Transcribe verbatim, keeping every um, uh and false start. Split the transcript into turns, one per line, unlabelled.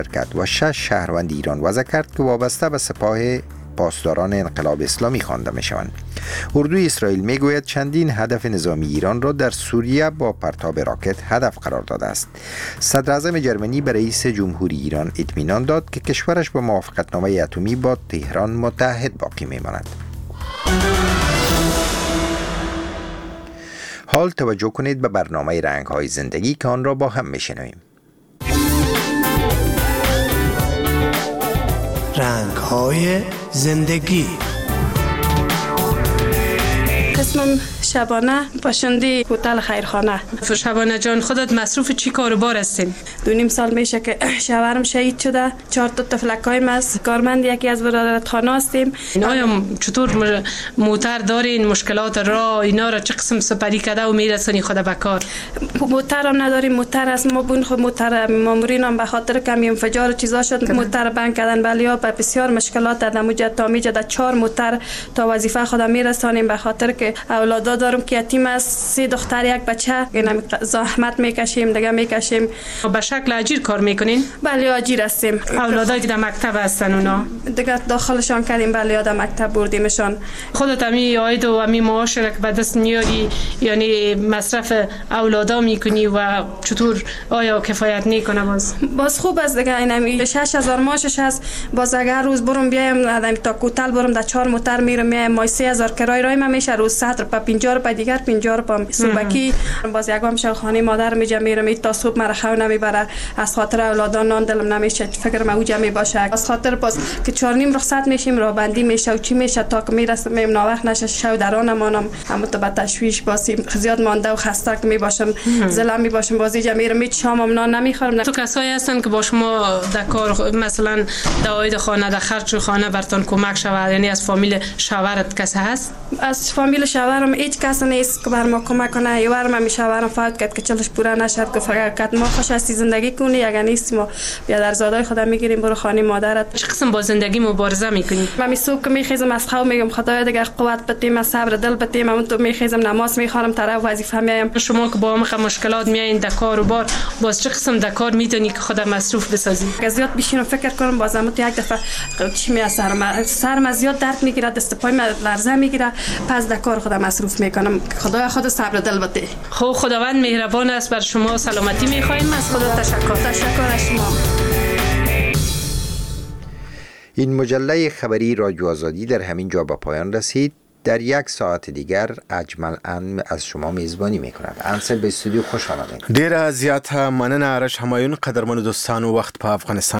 کرد و شش شهروند ایران وضع کرد که وابسته به سپاه پاسداران انقلاب اسلامی خوانده می شوند. اردوی اسرائیل می گوید چندین هدف نظامی ایران را در سوریه با پرتاب راکت هدف قرار داده است. صدر اعظم جرمنی به رئیس جمهوری ایران اطمینان داد که کشورش با موافقتنامه اتمی با تهران متحد باقی می ماند. حال توجه کنید به برنامه رنگ‌های زندگی که آن را با هم می‌شنویم.
رنگ‌های زندگی.
اسمم شبانه باشنده هتل خیرخانه.
شبانه جان، خودت مصروف چی کار و بار هستین؟
دو نیم سال میشه که شوهرم شهید شده. چهار تا طفلکایم از کارمند یکی از برادرخانه هستیم.
اینا چطور موتر دارین؟ مشکلات راه اینا را چه قسم سپری کرده و میرسونی خود به کار؟
موتر هم نداریم. موتر از ما بون خود موتر مامورین هم به خاطر کمی انفجار و چیزا شد موتر بند کردن، ولی ها به بسیار مشکلات دادن. مجد تا میجد چهار موتر تا وظیفه خودم میرسانیم به خاطر که اولادا دارم که یتیم است، سه دختر یک بچه. اینا زحمت میکشیم دیگه میکشیم.
به شکل اجیر کار میکنین؟
بله اجیر هستیم.
اولادای که در مکتب هستن اونا
دیگه داخلشان کردیم. بله یاد مکتب بردیمشان.
خودت امی عاید و امی معاش را که به دست میاری، یعنی مصرف اولادا میکنی و چطور آیا کفایت میکنه؟ باز
باز خوب است دیگه. اینم شش هزار ماشش هست. باز اگر روز برم بیایم آدم تا کوتل برم در چهار موتر میرم میایم مای سه هزار کرای رای من میشه روز صد روپا پنجاه روپا دیگر پنجاه روپا صبحکی. باز یگام شب خانه مادر میجه میرم تا صبح مرا خو نمیبره. از خاطر اولادان نان دلم نمیشه. فکر ما اوجه میباشه. از خاطر باز که چهار نیم رخصت میشیم راه بندی میشه و چی میشه تا که میرسم میم ناوقت نشه شو درانمانم همون تو با تشویش باسیم زیاد مانده و خسته که میباشم زلم میباشم. بازی جا میرم هیچ شامم نان نمیخورم.
تو کسایی هستن که با شما در کار مثلا دواید خانه در خرج خانه برتون کمک شود؟ یعنی از فامیل شوهرت کسی هست؟
از فامیل شوهرم هیچ کس نیست که بر ما کمک کنه. یوارم می شوهرم فوت کرد که چلش پورا نشد که فقط ما خوش هستی زندگی کنی اگر نیست ما بیا در زادای خودم میگیریم برو خانه مادرت.
چه قسم با زندگی مبارزه میکنی؟
من می صبح که میخیزم از خواب میگم خدایا دیگه قوت بده، صبر دل بده. من تو میخیزم نماز میخوام طرف وظیفه میایم.
شما که با هم مشکلات میاین در کار و بار، باز چه قسم در کار میتونی که خودت مصروف بسازی؟
زیاد بشینم فکر کنم بازم تو یک دفعه چی می سرم سرم زیاد درد میگیره، دست پای من لرزه میگیره. پس در کار خودم مصروف میکنم. خدایا خود صبر دل بده.
خب خداوند مهربان است. بر شما سلامتی میخوایم. از خدا تشکر.
تشکر از شما.
این مجله خبری رادیو آزادی در همین جا به پایان رسید. در یک ساعت دیگر اجمل ان از شما میزبانی میکند. انصر به استودیو خوش آمدید.
ډیر زیات مننه آرش همایون. قدرمن دوستانو، وخت په افغانستان